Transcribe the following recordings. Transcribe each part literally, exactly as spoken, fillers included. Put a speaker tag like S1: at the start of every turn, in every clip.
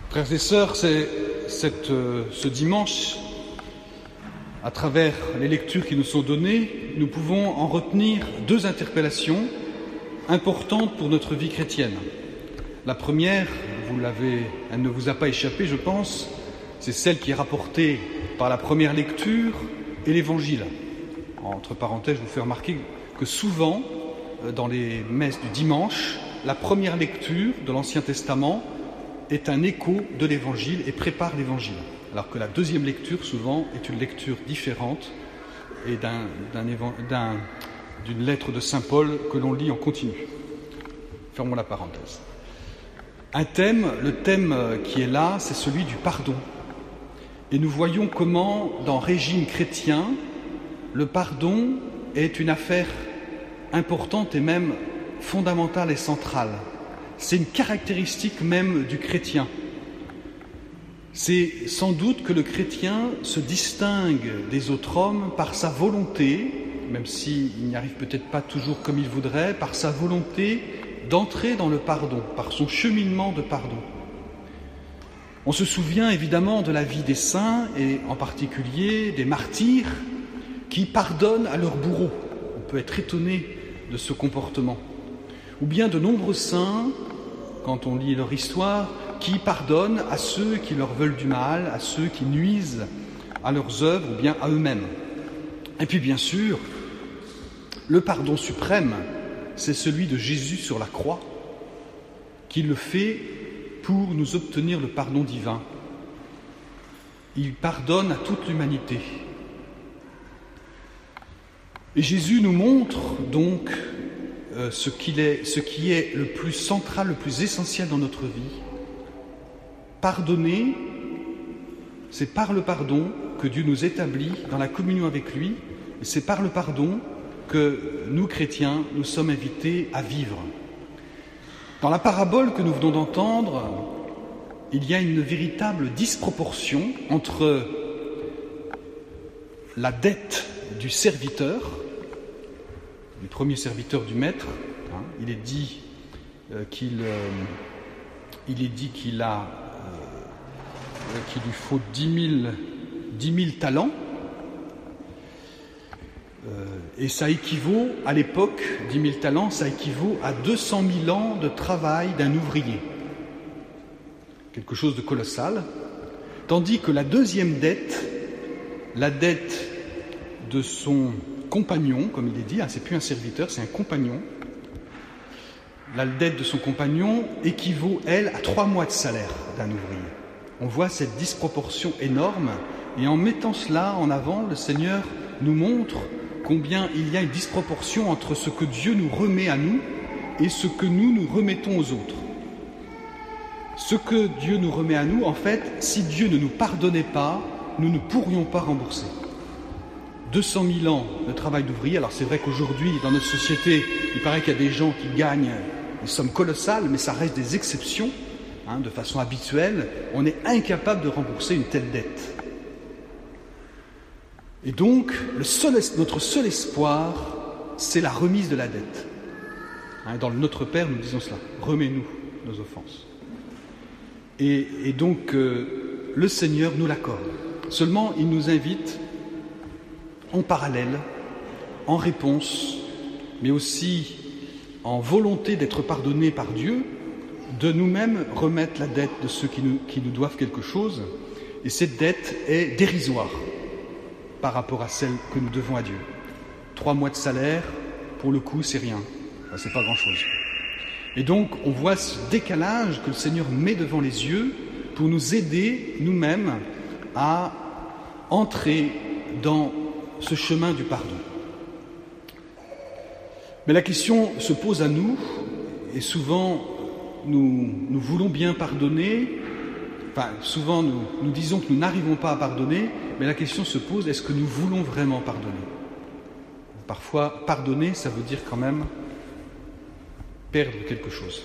S1: Frères et sœurs, c'est cette, euh, ce dimanche, à travers les lectures qui nous sont données, nous pouvons en retenir deux interpellations importantes pour notre vie chrétienne. La première, vous l'avez, elle ne vous a pas échappé, je pense, c'est celle qui est rapportée par la première lecture et l'Évangile. Entre parenthèses, je vous fais remarquer que souvent, dans les messes du dimanche, la première lecture de l'Ancien Testament est un écho de l'Évangile et prépare l'Évangile, alors que la deuxième lecture, souvent, est une lecture différente et d'un, d'un, d'un, d'une lettre de Saint Paul que l'on lit en continu. Fermons la parenthèse. Un thème, le thème qui est là, c'est celui du pardon. Et nous voyons comment, dans le régime chrétien, le pardon est une affaire importante et même fondamentale et centrale. C'est une caractéristique même du chrétien. C'est sans doute que le chrétien se distingue des autres hommes par sa volonté, même s'il n'y arrive peut-être pas toujours comme il voudrait, par sa volonté d'entrer dans le pardon, par son cheminement de pardon. On se souvient évidemment de la vie des saints, et en particulier des martyrs, qui pardonnent à leurs bourreaux. On peut être étonné de ce comportement. Ou bien de nombreux saints, quand on lit leur histoire, qui pardonnent à ceux qui leur veulent du mal, à ceux qui nuisent à leurs œuvres ou bien à eux-mêmes. Et puis bien sûr, le pardon suprême, c'est celui de Jésus sur la croix, qui le fait pour nous obtenir le pardon divin. Il pardonne à toute l'humanité. Et Jésus nous montre donc euh, ce, qu'il est, ce qui est le plus central, le plus essentiel dans notre vie. Pardonner, c'est par le pardon que Dieu nous établit dans la communion avec lui, et c'est par le pardon que nous, chrétiens, nous sommes invités à vivre. Dans la parabole que nous venons d'entendre, il y a une véritable disproportion entre la dette du serviteur, du premier serviteur du maître. Hein, il est dit euh, qu'il, euh, il est dit qu'il a, euh, qu'il lui faut dix mille talents, euh, et ça équivaut à l'époque, dix mille talents, ça équivaut à deux cent mille ans de travail d'un ouvrier, quelque chose de colossal. Tandis que la deuxième dette, la dette de son compagnon, comme il est dit, hein, c'est plus un serviteur, c'est un compagnon. La dette de son compagnon équivaut, elle, à trois mois de salaire d'un ouvrier. On voit cette disproportion énorme, et en mettant cela en avant, le Seigneur nous montre combien il y a une disproportion entre ce que Dieu nous remet à nous et ce que nous nous remettons aux autres. Ce que Dieu nous remet à nous, en fait, si Dieu ne nous pardonnait pas, nous ne pourrions pas rembourser. deux cent mille ans de travail d'ouvrier. Alors c'est vrai qu'aujourd'hui, dans notre société, il paraît qu'il y a des gens qui gagnent des sommes colossales, mais ça reste des exceptions. Hein, de façon habituelle, on est incapable de rembourser une telle dette. Et donc, le seul, notre seul espoir, c'est la remise de la dette. Hein, dans le Notre Père, nous disons cela. Remets-nous nos offenses. Et, et donc, euh, le Seigneur nous l'accorde. Seulement, il nous invite en parallèle, en réponse, mais aussi en volonté d'être pardonnés par Dieu, de nous-mêmes remettre la dette de ceux qui nous, qui nous doivent quelque chose. Et cette dette est dérisoire par rapport à celle que nous devons à Dieu. Trois mois de salaire, pour le coup, c'est rien. Enfin, c'est pas grand-chose. Et donc, on voit ce décalage que le Seigneur met devant les yeux pour nous aider, nous-mêmes, à entrer dans ce chemin du pardon. Mais la question se pose à nous, et souvent nous, nous voulons bien pardonner, enfin souvent nous, nous disons que nous n'arrivons pas à pardonner, mais la question se pose, est-ce que nous voulons vraiment pardonner ? Parfois, pardonner, ça veut dire quand même perdre quelque chose.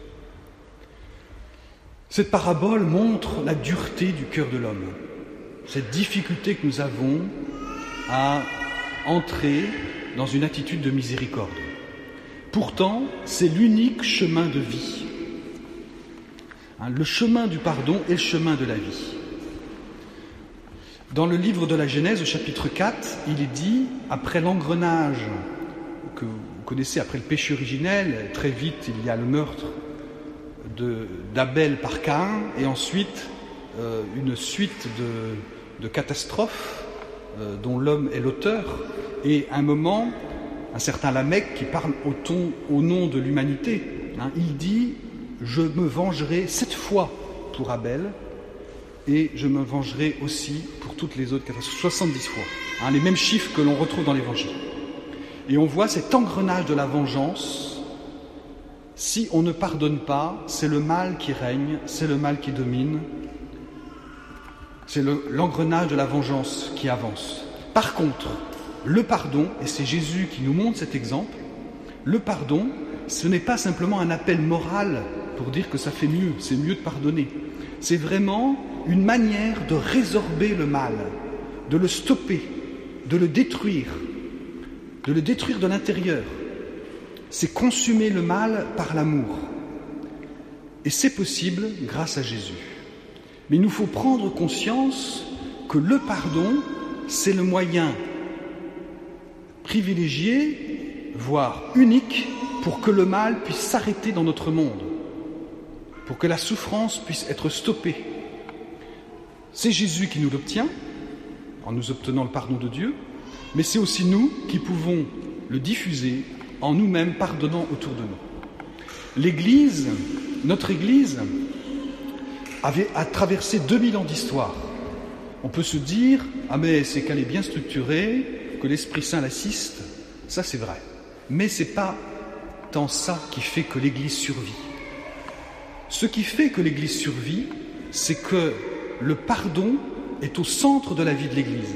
S1: Cette parabole montre la dureté du cœur de l'homme, cette difficulté que nous avons à entrer dans une attitude de miséricorde. Pourtant, c'est l'unique chemin de vie. Hein, le chemin du pardon est le chemin de la vie. Dans le livre de la Genèse, au chapitre quatre, il est dit, après l'engrenage que vous connaissez, après le péché originel, très vite il y a le meurtre de, d'Abel par Caïn, et ensuite euh, une suite de, de catastrophes euh, dont l'homme est l'auteur, et à un moment, un certain Lamech qui parle au, ton, au nom de l'humanité, hein, il dit « Je me vengerai sept fois pour Abel, et je me vengerai aussi pour toutes les autres catastrophes, soixante-dix fois. Hein, les mêmes chiffres que l'on retrouve dans l'Évangile. Et on voit cet engrenage de la vengeance. Si on ne pardonne pas, c'est le mal qui règne, c'est le mal qui domine, c'est le, l'engrenage de la vengeance qui avance. Par contre, le pardon, et c'est Jésus qui nous montre cet exemple, le pardon, ce n'est pas simplement un appel moral pour dire que ça fait mieux, c'est mieux de pardonner. C'est vraiment une manière de résorber le mal, de le stopper, de le détruire, de le détruire de l'intérieur. C'est consumer le mal par l'amour. Et c'est possible grâce à Jésus. Mais il nous faut prendre conscience que le pardon, c'est le moyen privilégié, voire unique, pour que le mal puisse s'arrêter dans notre monde, pour que la souffrance puisse être stoppée. C'est Jésus qui nous l'obtient, en nous obtenant le pardon de Dieu, mais c'est aussi nous qui pouvons le diffuser en nous-mêmes pardonnant autour de nous. L'Église, notre Église, avait, a traversé deux mille ans d'histoire. On peut se dire, ah mais c'est qu'elle est bien structurée, que l'Esprit Saint l'assiste, ça c'est vrai. Mais ce n'est pas tant ça qui fait que l'Église survit. Ce qui fait que l'Église survit, c'est que le pardon est au centre de la vie de l'Église.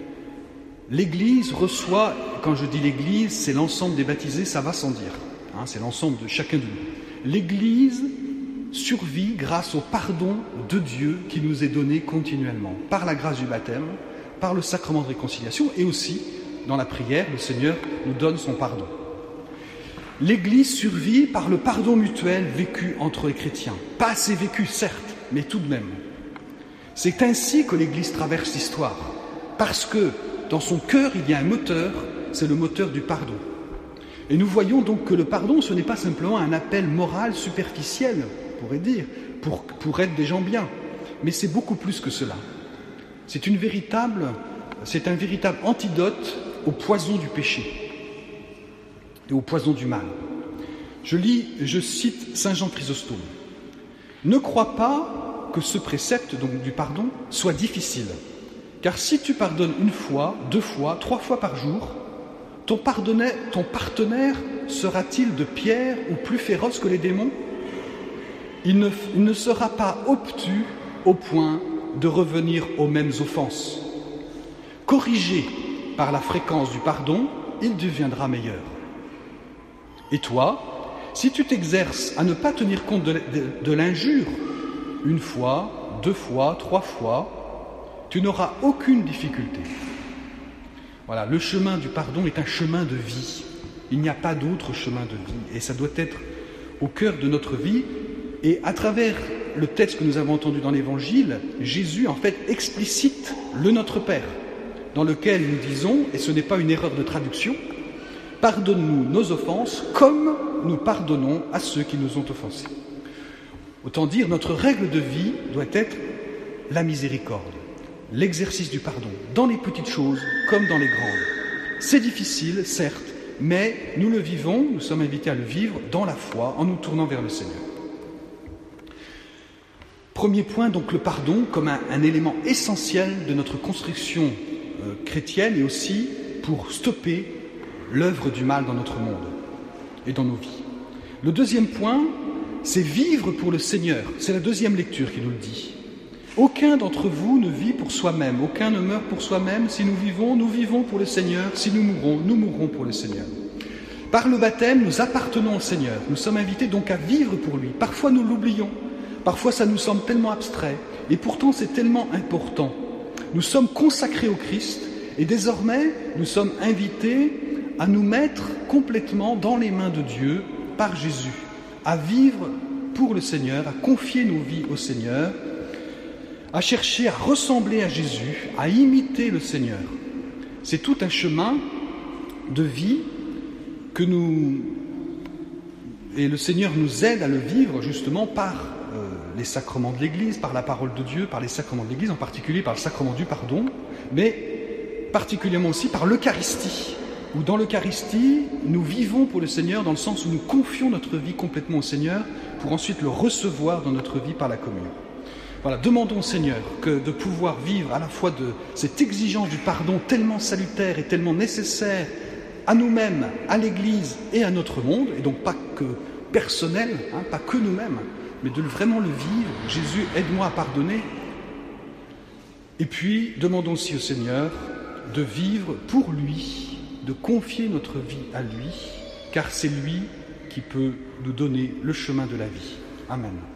S1: L'Église reçoit, quand je dis l'Église, c'est l'ensemble des baptisés, ça va sans dire, hein, c'est l'ensemble de chacun de nous. L'Église survit grâce au pardon de Dieu qui nous est donné continuellement, par la grâce du baptême, par le sacrement de réconciliation, et aussi, dans la prière, le Seigneur nous donne son pardon. L'Église survit par le pardon mutuel vécu entre les chrétiens. Pas assez vécu, certes, mais tout de même. C'est ainsi que l'Église traverse l'histoire, parce que dans son cœur, il y a un moteur, c'est le moteur du pardon. Et nous voyons donc que le pardon, ce n'est pas simplement un appel moral superficiel, on pourrait dire, pour, pour être des gens bien, mais c'est beaucoup plus que cela. C'est une véritable, c'est un véritable antidote au poison du péché et au poison du mal. Je lis, je cite Saint Jean Chrysostome. « Ne crois pas que ce précepte, donc du pardon, soit difficile. Car si tu pardonnes une fois, deux fois, trois fois par jour, ton, ton partenaire sera-t-il de pierre ou plus féroce que les démons ? Il ne, il ne sera pas obtus au point de revenir aux mêmes offenses. Corrigé par la fréquence du pardon, il deviendra meilleur. Et toi, si tu t'exerces à ne pas tenir compte de, de, de l'injure, une fois, deux fois, trois fois, tu n'auras aucune difficulté. Voilà, le chemin du pardon est un chemin de vie. Il n'y a pas d'autre chemin de vie. Et ça doit être au cœur de notre vie. Et à travers le texte que nous avons entendu dans l'Évangile, Jésus, en fait, explicite le Notre Père, dans lequel nous disons, et ce n'est pas une erreur de traduction, « Pardonne-nous nos offenses comme nous pardonnons à ceux qui nous ont offensés. » Autant dire, notre règle de vie doit être la miséricorde, l'exercice du pardon, dans les petites choses comme dans les grandes. C'est difficile, certes, mais nous le vivons, nous sommes invités à le vivre dans la foi, en nous tournant vers le Seigneur. Premier point, donc le pardon comme un, un élément essentiel de notre construction euh, chrétienne et aussi pour stopper l'œuvre du mal dans notre monde et dans nos vies. Le deuxième point, c'est vivre pour le Seigneur. C'est la deuxième lecture qui nous le dit. Aucun d'entre vous ne vit pour soi-même, aucun ne meurt pour soi-même. Si nous vivons, nous vivons pour le Seigneur. Si nous mourons, nous mourrons pour le Seigneur. Par le baptême, nous appartenons au Seigneur. Nous sommes invités donc à vivre pour lui. Parfois, nous l'oublions. Parfois, ça nous semble tellement abstrait. Et pourtant, c'est tellement important. Nous sommes consacrés au Christ et désormais, nous sommes invités à nous mettre complètement dans les mains de Dieu par Jésus, à vivre pour le Seigneur, à confier nos vies au Seigneur, à chercher à ressembler à Jésus, à imiter le Seigneur. C'est tout un chemin de vie que nous... Et le Seigneur nous aide à le vivre justement par euh, les sacrements de l'Église, par la parole de Dieu, par les sacrements de l'Église, en particulier par le sacrement du pardon, mais particulièrement aussi par l'Eucharistie, où dans l'Eucharistie, nous vivons pour le Seigneur dans le sens où nous confions notre vie complètement au Seigneur pour ensuite le recevoir dans notre vie par la communion. Voilà, demandons au Seigneur que de pouvoir vivre à la fois de cette exigence du pardon tellement salutaire et tellement nécessaire à nous-mêmes, à l'Église et à notre monde, et donc pas que personnel, hein, pas que nous-mêmes, mais de vraiment le vivre. Jésus, aide-moi à pardonner. Et puis, demandons aussi au Seigneur de vivre pour lui, de confier notre vie à lui, car c'est lui qui peut nous donner le chemin de la vie. Amen.